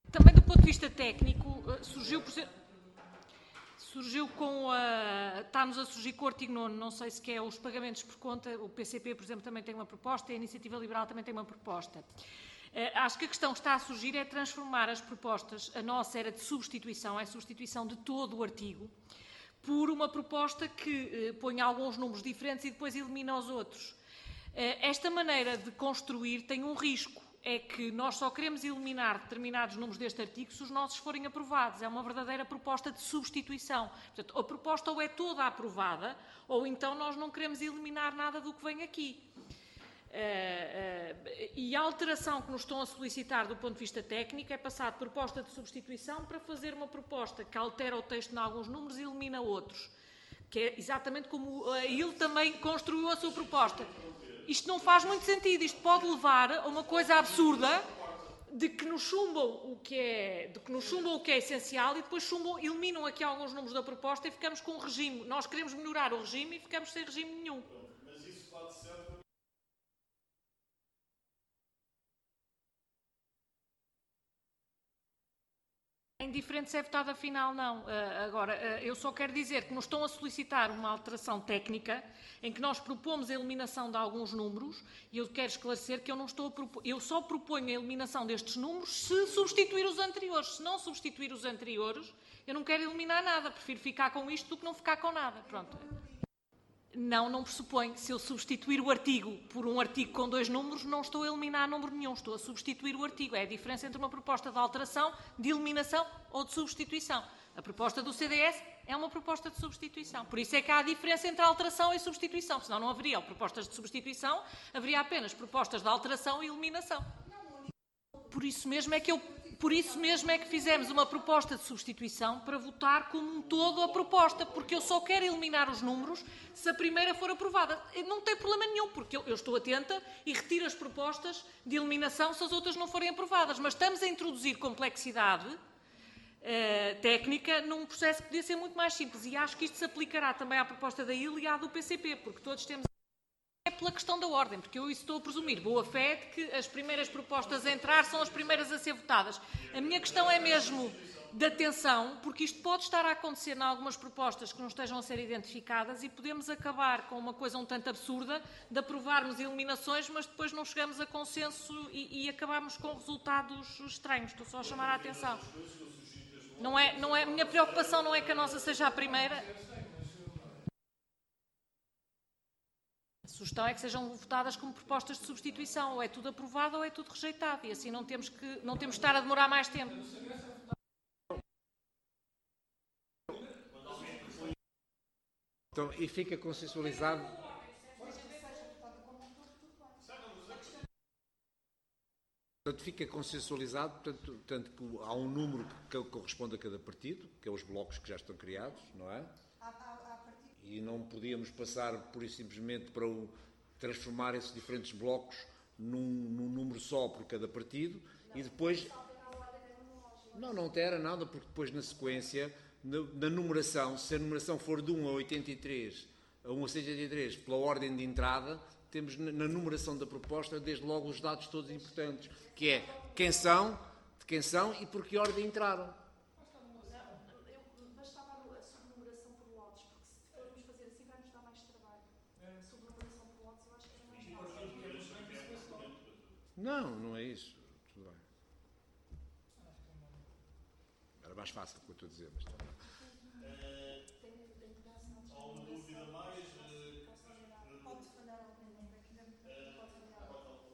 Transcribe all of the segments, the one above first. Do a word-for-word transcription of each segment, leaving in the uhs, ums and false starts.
Também do ponto de vista técnico, surgiu, surgiu com a... Está-nos a surgir com o artigo nono, não sei se quer os pagamentos por conta, o P C P, por exemplo, também tem uma proposta, e a Iniciativa Liberal também tem uma proposta. Acho que a questão que está a surgir é transformar as propostas, a nossa era de substituição, é substituição de todo o artigo, por uma proposta que põe alguns números diferentes e depois elimina os outros. Esta maneira de construir tem um risco, é que nós só queremos eliminar determinados números deste artigo se os nossos forem aprovados. É uma verdadeira proposta de substituição. Portanto, a proposta ou é toda aprovada, ou então nós não queremos eliminar nada do que vem aqui. Uh, uh, e a alteração que nos estão a solicitar do ponto de vista técnico é passar de proposta de substituição para fazer uma proposta que altera o texto em alguns números e elimina outros. Que é exatamente como ele também construiu a sua proposta. Isto não faz muito sentido, isto pode levar a uma coisa absurda de que nos chumbam o que é, de que nos chumbam o que é essencial e depois chumbam, eliminam aqui alguns números da proposta e ficamos com um regime. Nós queremos melhorar o regime e ficamos sem regime nenhum. Mas isso pode ser... É indiferente se é votado afinal, não. Uh, agora, uh, eu só quero dizer que nos estão a solicitar uma alteração técnica em que nós propomos a eliminação de alguns números e eu quero esclarecer que eu não estou a propor, eu só proponho a eliminação destes números se substituir os anteriores. Se não substituir os anteriores, eu não quero eliminar nada. Prefiro ficar com isto do que não ficar com nada. Pronto. Não, não pressupõe. Se eu substituir o artigo por um artigo com dois números, não estou a eliminar número nenhum, estou a substituir o artigo. É a diferença entre uma proposta de alteração, de eliminação ou de substituição. A proposta do C D S é uma proposta de substituição. Por isso é que há a diferença entre alteração e substituição. Senão não haveria propostas de substituição, haveria apenas propostas de alteração e eliminação. Por isso mesmo é que eu... Por isso mesmo é que fizemos uma proposta de substituição para votar como um todo a proposta, porque eu só quero eliminar os números se a primeira for aprovada. Não tem problema nenhum, porque eu, eu estou atenta e retiro as propostas de eliminação se as outras não forem aprovadas. Mas estamos a introduzir complexidade uh, técnica num processo que podia ser muito mais simples. E acho que isto se aplicará também à proposta da I L e à do P C P, porque todos temos... É pela questão da ordem, porque eu estou a presumir boa fé de que as primeiras propostas a entrar são as primeiras a ser votadas. A minha questão é mesmo de atenção, porque isto pode estar a acontecer em algumas propostas que não estejam a ser identificadas e podemos acabar com uma coisa um tanto absurda de aprovarmos eliminações, mas depois não chegamos a consenso e, e acabamos com resultados estranhos. Estou só a chamar a atenção. Não é, não é, a minha preocupação não é que a nossa seja a primeira... A sugestão é que sejam votadas como propostas de substituição. Ou é tudo aprovado ou é tudo rejeitado. E assim não temos que, não temos que estar a demorar mais tempo. Então, e fica consensualizado... Portanto, fica consensualizado, portanto, portanto, que há um número que corresponde a cada partido, que é os blocos que já estão criados, não é? E não podíamos passar, pura e simplesmente, para o, transformar esses diferentes blocos num, num número só por cada partido e depois... Não, não altera nada, porque depois na sequência, na, na numeração, se a numeração for de um a oitenta e três, a um a cento e oitenta e três, pela ordem de entrada, temos na, na numeração da proposta, desde logo, os dados todos importantes, que é quem são, de quem são e por que ordem entraram. Não, não é isso. Tudo bem. Era mais fácil do que eu estou a dizer. Mas... Uh, há uma dúvida mais? Uh, pode falhar algum nome aqui dentro? Pode falhar.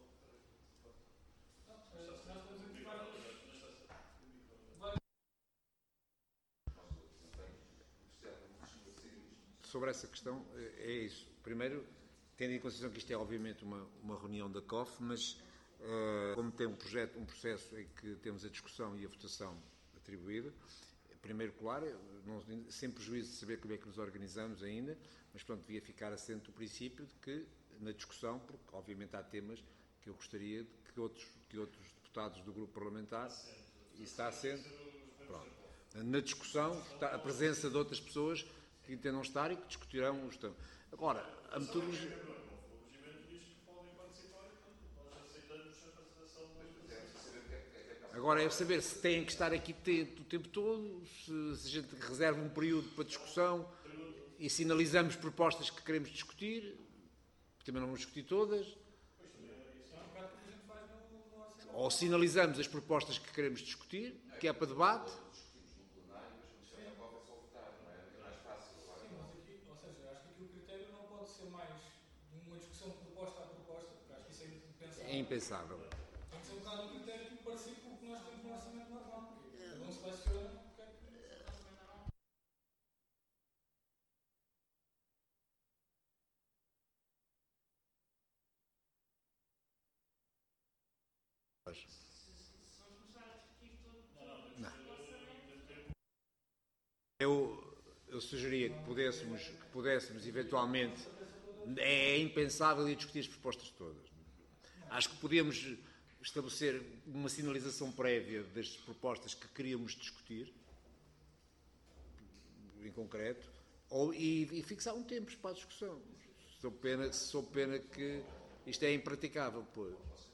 Sobre essa questão, é isso. Primeiro, tendo em consideração que isto é obviamente uma, uma reunião da C O F, mas Uh, como tem um, projeto, um processo em que temos a discussão e a votação atribuída, primeiro, claro, não, sem prejuízo de saber como é que nos organizamos ainda, mas pronto, devia ficar assente o princípio de que, na discussão, porque obviamente há temas que eu gostaria de que outros, que outros deputados do grupo parlamentar, e está assente, pronto, na discussão, está a presença de outras pessoas que entendam estar e que discutirão os temas. Agora, a metodologia... Agora é saber se têm que estar aqui o tempo todo, se, se a gente reserva um período para discussão e sinalizamos propostas que queremos discutir, também não vamos discutir todas, ou sinalizamos as propostas que queremos discutir, que é para debate. É impensável. Tem que ser um bocado um critério tipo parecido com o que nós temos no orçamento normal. Cada um seleciona o que é que... Não. Eu, eu sugeria que pudéssemos, que pudéssemos eventualmente, é impensável ir discutir as propostas todas. Acho que podíamos estabelecer uma sinalização prévia das propostas que queríamos discutir, em concreto, ou, e, e fixar um tempo para a discussão. Sou pena, sou pena que isto é impraticável, pois.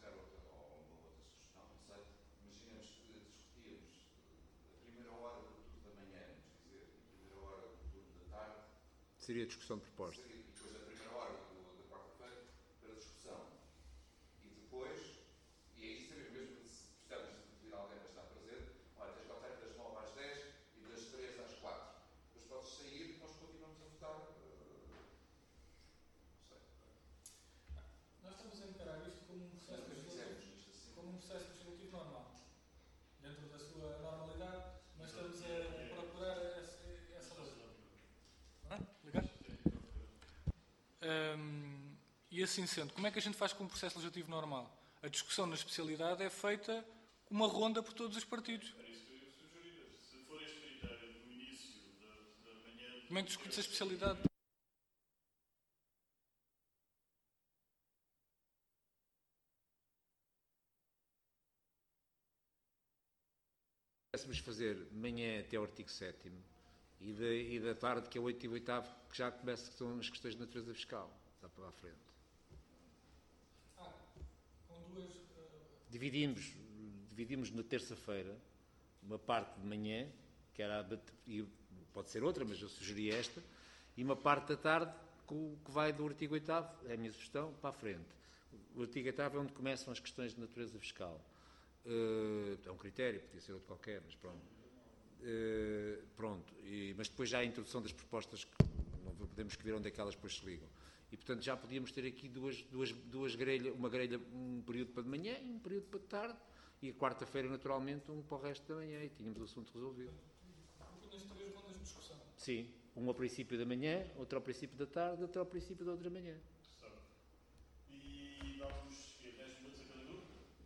Seria discussão de proposta. Seria depois da primeira hora do, da quarta-feira para discussão. E depois, e aí saber mesmo que se precisamos de pedir alguém para estar presente, olha, tens de votar das nove às dez e das três às quatro. Depois podes sair e nós continuamos a votar. Uh, não sei. Nós estamos a encarar isto como um processo legislativo, como um processo legislativo normal. Dentro da sua normalidade, mas estamos a procurar essa, essa lei. Ligar? Um, e assim sendo, como é que a gente faz com um processo legislativo normal? A discussão na especialidade é feita uma ronda por todos os partidos. Era isso que eu ia sugerir. Se for este critério no início da, da manhã... Como é que discute a especialidade? Pudéssemos fazer de manhã até ao artigo sétimo e, de, e da tarde, que é oito e oitavo, que já começam são as questões de natureza fiscal. Está para lá à frente. Ah, com duas... Uh... Dividimos, dividimos na terça-feira uma parte de manhã, que era a, e pode ser outra, mas eu sugeri esta, e uma parte da tarde que vai do artigo oitavo, é a minha sugestão, para a frente. O artigo oitavo é onde começam as questões de natureza fiscal. Uh, é um critério, podia ser outro qualquer, mas pronto. Uh, pronto. E, mas depois já a introdução das propostas, que não podemos escrever onde é que elas depois se ligam. E, portanto, já podíamos ter aqui duas, duas, duas grelhas, uma grelha, um período para de manhã e um período para de tarde, e a quarta-feira, naturalmente, um para o resto da manhã, e tínhamos o assunto resolvido. Nas três rondas de discussão. Sim, um ao princípio da manhã, outro ao princípio da tarde, outro ao princípio da outra manhã. Certo. E damos dez minutos a cada grupo?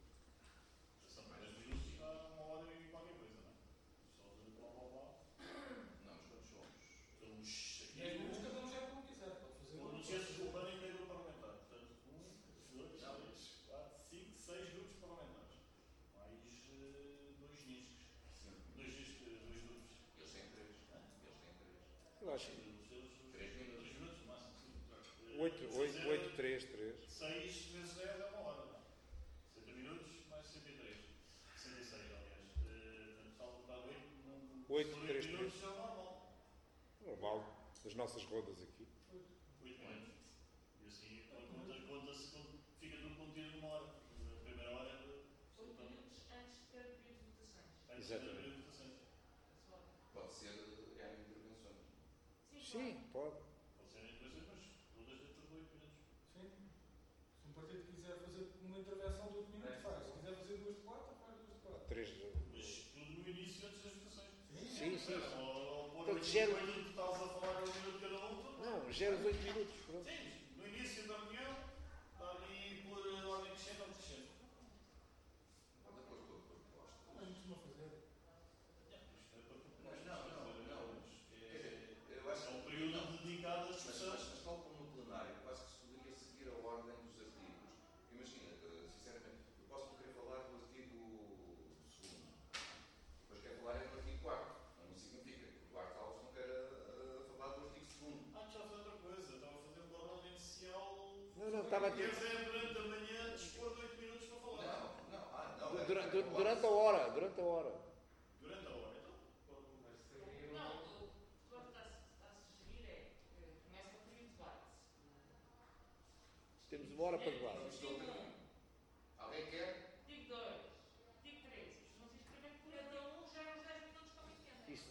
São dez minutos, dá uma hora e qualquer coisa, não é? Só de blá blá blá. Não, mas quantos somos? Somos aqui. dez minutos cada um já como quiser. Pode fazer Não esqueças o plano inteiro parlamentar. Portanto, um, dois, três, quatro, cinco, seis grupos parlamentares. Mais uh, dois niscos. Dois niscos, dois grupos. Eles têm três. Eles têm três. Eu acho que Três minutos. Três minutos, no máximo, sim. oito, três, três. seis vezes dez é uma hora, não é? sessenta minutos mais sessenta e três. sessenta e seis, aliás. Uh, Portanto, está a oito. oito, três, minutos é normal. Normal, das nossas rodas aqui. oito minutos. E assim, conta-se, conta fica tudo contido numa hora. A primeira hora é de. oito minutos antes de cada período de votações. Antes de abrir a votações. Pode ser é, intervenções. Sim, pode. Pode ser intervenções, mas todas dentro de oito minutos. Sim. Se um partido quiser fazer uma intervenção de oito minutos, faz. Se quiser fazer duas de quatro, faz duas de quatro. Três. Mas tudo no início, antes das votações. Sim, sim. Ou, ou pôr Portanto, oito gera- minutos que estás a falar um minuto cada um. tudo. Não, gera os oito minutos. Pronto. Sim, no início da reunião, está ali por ordem crescente ou decrescente. Pode acordo com a proposta. Não é costuma fazer. Isto é para tu. Mas não, não, não. Quer dizer, eu acho É que um período dedicado à Mas, discussão. mas, mas tal como no plenário, quase que se poderia seguir a ordem dos artigos. Imagina, eh, sinceramente, eu posso não querer falar do artigo segundo. Depois quero falar é do artigo quarto. Não significa que o Duarte Alves não queira eh, falar do artigo segundo. Ah, já foi outra coisa. Estava a fazer uma ordem inicial. Não, não, estava a Quer dizer. dizer, durante a manhã, dispor de oito minutos para falar. Não, não, ah, não. Não, durante, durante a hora, durante a hora. Durante a hora, então. Não, o que está a sugerir é que começa a período de debate. Temos uma hora para debate. Alguém quer? Digo dois, digo três. Isto não se inscrever por cada um, já é uns dez minutos como entendem. Isso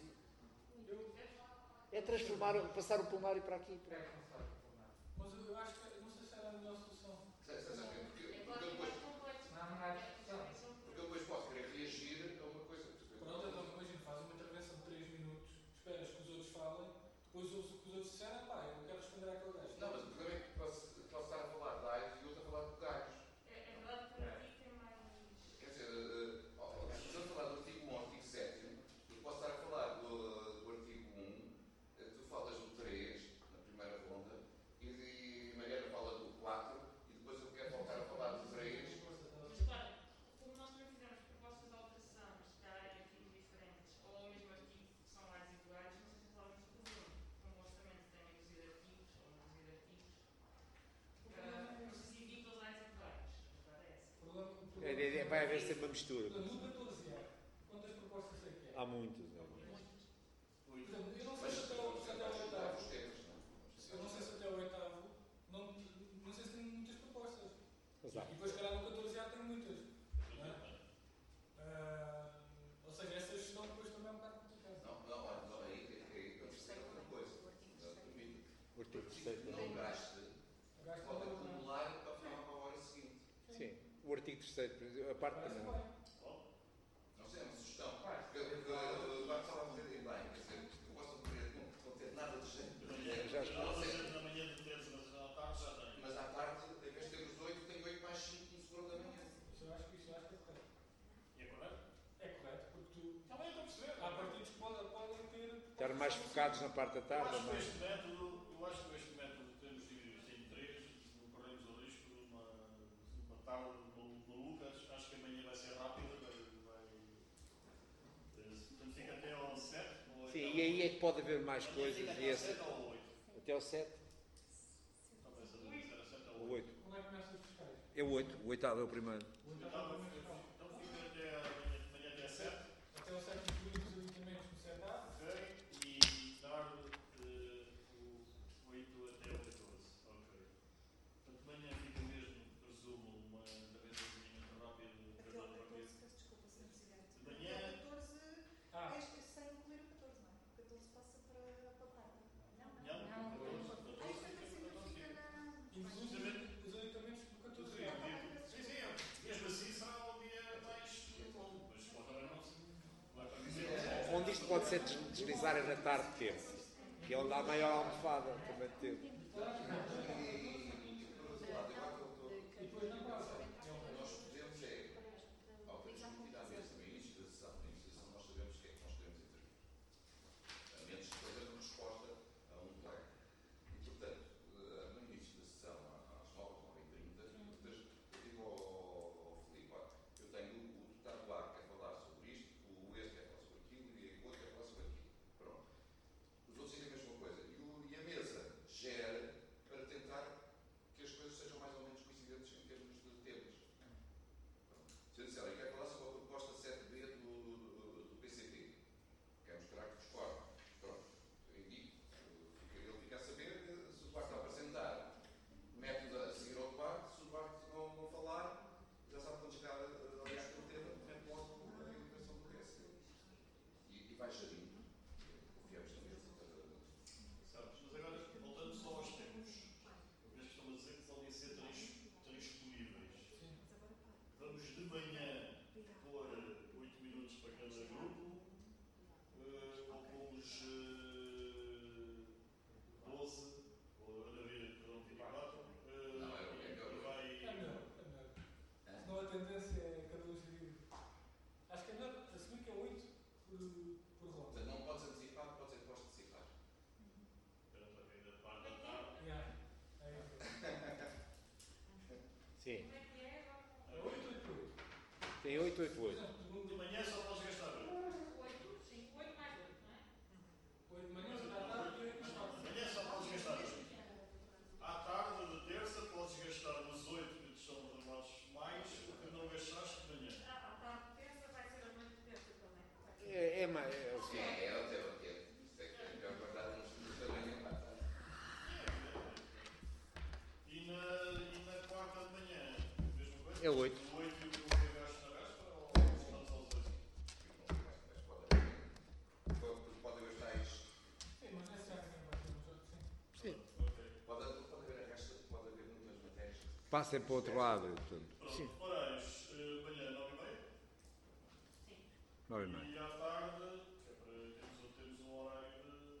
é transformar, passar o plenário para aqui. Para... Mas eu acho que não sei se era a melhor solução. Sei, sei, sei, porque, É porque, claro eu que é depois, mais complexo. Não há mais discussão. porque eu depois posso querer reagir a uma coisa. Pronto, então imagina, faz uma intervenção de três minutos, esperas que os outros falem, depois ouves o que os outros disseram, pá, eu quero responder àquele gajo. Não, mas o problema é que posso, posso estar a falar de aios e outro a falar de gajos. É, é verdade que para ti tem mais. Quer dizer, uh, uh, se estamos a falar do artigo um ao artigo sete, eu posso estar a falar do, do artigo um, uh, tu falas do três, na primeira ronda, e, e Mariana fala do quatro, e depois eu quero voltar a falar do três. Mas claro, como nós também fizemos propostas de alteração, mas se calhar em artigos diferentes, ou ao mesmo artigo que são mais iguais, não sei se resolvemos o problema. Como o orçamento tem meia dúzia de artigos, ou uma dúzia de artigos, uh, não sei se evita os mais iguais. A verdade é essa. O problema, o É, problema, é, é, vai haver sempre uma mistura. No catorze A, quantas propostas é que é? Há muitas. É. Por exemplo, eu não sei Mas se até o, se até o os oitavo, temas, não? eu não sei se até o oitavo, não, não sei se tem muitas propostas. Exato. E depois, se calhar, no catorze A tem muitas. Não é? Ah, ou seja, essa gestão depois também é um bocado complicada. Não, não, olha, não, aí, aí vamos fazer outra coisa. Permite. O artigo terceiro. Não gaste, Gasta pode muito, não é? acumular para a para a hora seguinte. Sim. O artigo terceiro, a parte Parece também. bem. Não sei, é uma sugestão. Porque porque, uh, vai precisar fazer bem, quer dizer, eu posso não ter, não, não ter nada de jeito. Já está. Não sei se na manhã de terça, mas à tarde já tem. Mas à tarde, em vez de ter os oito, tenho oito mais cinco no segundo da manhã. Isso eu acho que isso eu acho que é correto. E é correto? É correto, porque tu. Também estou a perceber. Há partidos que podem, podem ter. Estar mais focados na parte da Eu tarde. acho que Mais... este método, eu acho que este método de termos dividido isto em três, não corremos o risco de uma, uma tarde malucas, acho que amanhã vai ser rápida, vai, vai, portanto fica até ao sete. Ou Sim, e aí é que pode haver mais amanhã coisas. fica E até ao esse, sete ou oito. até ao sete, Talvez a dizer era sete ou o oito. oito. Como é que começam os fiscais? É o oito, o oitavo é o primeiro. O oitavo Então, é o primeiro fiscal. então fica até amanhã, amanhã até sete. Até o sete incluímos os alimentamentos no sete A. Ok, e dar eh, o oito até o catorze. Ok. Portanto, amanhã fica mesmo, presumo, uma intervençãozinha muito rápida. Até ao catorze, peço desculpa, senhor Presidente. De manhã. Até ao catorze, Ah. este sem incluir o catorze, não é? O catorze passa para, para a quarta. Não, não. Não, Ah, catorze, isso catorze é fica, sempre catorze fica fica. na... Inclusive os alimentamentos do catorze Sim, A. sim, sim, mesmo assim será o dia mais longo, mas pode também não se vai para dizer. Onde isto pode ser des- deslizar é na tarde de terça, que é onde há a maior almofada também de tempo. E, por outro lado, eu acho que E depois na quarta. o que nós podemos é, ao termos cometido à mesa, no início da sessão, no início da sessão, nós sabemos o que é que nós queremos intervir. A menos que fazer uma resposta a um colega. E, portanto, eh, no início da sessão, às nove, nove e trinta, eu digo ao, ao Filipe, olha, eu tenho o deputado A que quer falar sobre isto, o este quer falar sobre aquilo e o outro quer falar sobre aquilo. Pronto. Os outros dizem a mesma coisa. E, o, e a mesa gera para tentar que as coisas sejam mais ou menos coincidentes em termos de temas. Pronto. Se eu disser, olha, eu quero falar sobre a proposta sete B do, do, do P C P, quero mostrar que discordo. Pronto. Eu indico. Ele fica a saber se o Duarte apresentar método a seguir ao Duarte, se o Duarte não, não falar, já sabe quando chegar ali àquele tema, mete logo a educação do P S P. E, e vai gerindo. Confiamos na mesa. Sabes, mas agora, voltando só aos tempos, uma vez que estão a dizer que podem ser trans, transponíveis. Vamos de manhã pôr oito minutos para cada grupo, eh, ou pomos eh, doze, ou a ver, cada um vinte e quatro, eh, Não, é o que é melhor. e vai. É melhor, é melhor. Senão a tendência é cada um gerir. Acho que é melhor assumir que é oito por, por ronda. Portanto, não podes antecipar, pode ser que podes antecipar. Espera para ver a parte da tarde. Yeah. É isso. Sim, Como é que é? É oito, oito, oito. tem oito, oito, Por oito. exemplo, De no- manhã só podes gastar oito. Oito, sim, oito mais oito, não é? oito de manhã, oito à tarde e oito De à tarde. manhã só podes gastar oito. À tarde de terça podes gastar os oito que te são reservados mais o que não gastaste de manhã. Ah, à é mais. É, assim, É, é o teu, é. Isto é que é melhor guardar uns minutos também em paz. E na, e na quarta de manhã, mesma coisa? é oito. O oito e o que eu gasto na véspera ou voltamos aos dois? Mas pode haver. Porque pode haver tais. Sim, mas esse ano sim, vai ter um jogo, sim. Sim. Pode, pode haver a resta, pode haver muitas matérias. Passem para o outro lado. Portanto. Pronto, Sim. horários, eh, manhã nove e meia. Nove e meia. E à tarde, que é para termos, termos um horário de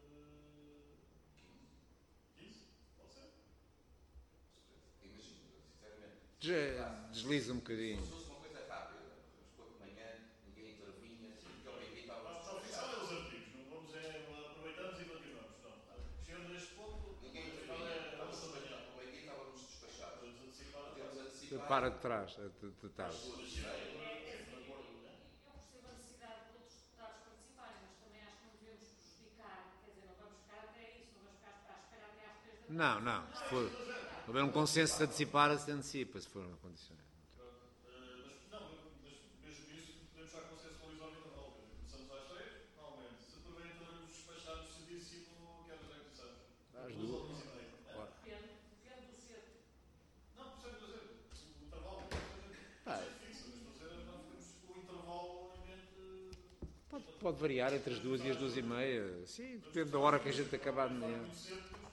quinze, pode ser? Imagino, sinceramente. Já desliza um bocadinho. Se fosse uma coisa rápida, mas quando de manhã ninguém intervinha, porque ao meio-dia Não, estávamos não, fixar é despachados. os artigos, não vamos é, aproveitamos e continuamos. Não. Chegando a este ponto, Ninguém afinal intervinha, é a estávamos nossa manhã. ao meio-dia estávamos despachados. Podemos antecipar. Podemos antecipar. Para de trás. De, de tarde. às duas e Sim, meia. de acordo, né? Eu percebo a necessidade de todos os deputados participarem, mas também acho que não devemos prejudicar, quer dizer, não vamos ficar até isso, não vamos ficar à espera até às três da tarde. Não, não. Se for se houver um consenso de antecipar, se antecipa, se for uma condição. Pronto. Eh, mas não, mas mesmo isso podemos já consensualizar o intervalo. Quer dizer, começamos às três, normalmente. Se porventura nos despacharmos cedíssimo, que horas é que começamos? Às Duas duas. ou duas e meia. né? Claro. Depende, depende do cedo. Não, por isso é que estou a dizer. O intervalo Ah, é fixo, mas estou a dizer, nós ficamos com o intervalo em mente. Pode, pode variar entre as duas e as duas e meia. Sim, depende da hora que a gente acabar de manhã. Muito cedo,